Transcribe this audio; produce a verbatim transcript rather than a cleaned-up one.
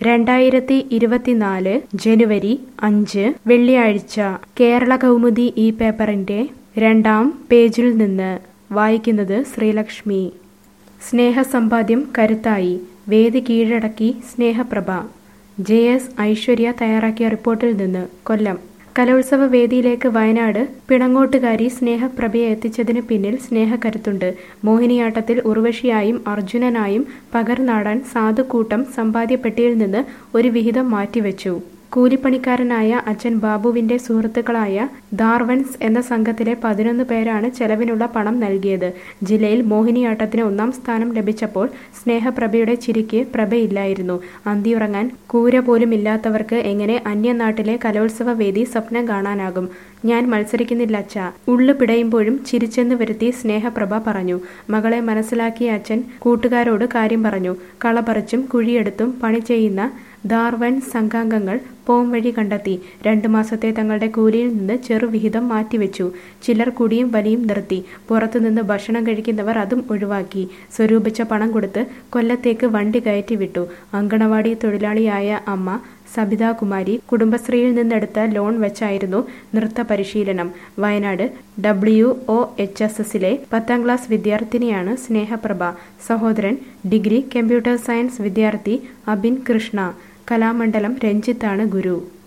രണ്ടായിരത്തി ഇരുപത്തിനാല് ജനുവരി അഞ്ച് വെള്ളിയാഴ്ച കേരള കൗമുദി ഈ പേപ്പറിന്റെ രണ്ടാം പേജിൽ നിന്ന് വായിക്കുന്നത് ശ്രീലക്ഷ്മി. സ്നേഹസമ്പാദ്യം കരുത്തായി, വേദി കീഴടക്കി സ്നേഹപ്രഭ. ജെ എസ് ഐശ്വര്യ തയ്യാറാക്കിയ റിപ്പോർട്ടിൽ നിന്ന് കൊല്ലം. കലോത്സവ വേദിയിലേക്ക് വയനാട് പിണങ്ങോട്ടുകാരി സ്നേഹപ്രഭയെ എത്തിച്ചതിന് പിന്നിൽ സ്നേഹക്കരുത്തുണ്ട്. മോഹിനിയാട്ടത്തിൽ ഉർവശിയായും അർജുനനായും പകർന്നാടാൻ സാധുക്കൂട്ടം സമ്പാദ്യപ്പെട്ടിയിൽ നിന്ന് ഒരു വിഹിതം മാറ്റിവെച്ചു. കൂലിപ്പണിക്കാരനായ അച്ഛൻ ബാബുവിന്റെ സുഹൃത്തുക്കളായ ദാർവൻസ് എന്ന സംഘത്തിലെ പതിനൊന്ന് പേരാണ് ചെലവിനുള്ള പണം നൽകിയത്. ജില്ലയിൽ മോഹിനിയാട്ടത്തിന് ഒന്നാം സ്ഥാനം ലഭിച്ചപ്പോൾ സ്നേഹപ്രഭയുടെ ചിരിക്ക് പ്രഭയില്ലായിരുന്നു. അന്തിയുറങ്ങാൻ കൂര പോലും ഇല്ലാത്തവർക്ക് എങ്ങനെ അന്യനാട്ടിലെ കലോത്സവ വേദി സ്വപ്നം കാണാനാകും? ഞാൻ മത്സരിക്കുന്നില്ല അച്ഛാ, ഉള്ളു പിടയുമ്പോഴും ചിരിച്ചെന്ന് വരുത്തി സ്നേഹപ്രഭ പറഞ്ഞു. മകളെ മനസ്സിലാക്കിയ അച്ഛൻ കൂട്ടുകാരോട് കാര്യം പറഞ്ഞു. കളപറിച്ചും കുഴിയെടുത്തും പണി ചെയ്യുന്ന ദാർവൻ സംഘാംഗങ്ങൾ പോംവഴി കണ്ടെത്തി. രണ്ടു മാസത്തെ തങ്ങളുടെ കൂലിയിൽ നിന്ന് ചെറുവിഹിതം മാറ്റിവെച്ചു. ചിലർ കുടിയും വലിയും നിർത്തി. പുറത്തുനിന്ന് ഭക്ഷണം കഴിക്കുന്നവർ അതും ഒഴിവാക്കി. സ്വരൂപിച്ച പണം കൊടുത്ത് കൊല്ലത്തേക്ക് വണ്ടി കയറ്റി വിട്ടു. അങ്കണവാടി തൊഴിലാളിയായ അമ്മ സബിതാകുമാരി കുടുംബശ്രീയിൽ നിന്നെടുത്ത ലോൺ വെച്ചായിരുന്നു നൃത്ത പരിശീലനം. Wayanad W O H S എസിലെ പത്താം ക്ലാസ് വിദ്യാർത്ഥിനിയാണ് സ്നേഹപ്രഭ. സഹോദരൻ ഡിഗ്രി കമ്പ്യൂട്ടർ സയൻസ് വിദ്യാർത്ഥി അബിൻ കൃഷ്ണ. കലാമണ്ഡലം രഞ്ജിത്താണ് ഗുരു.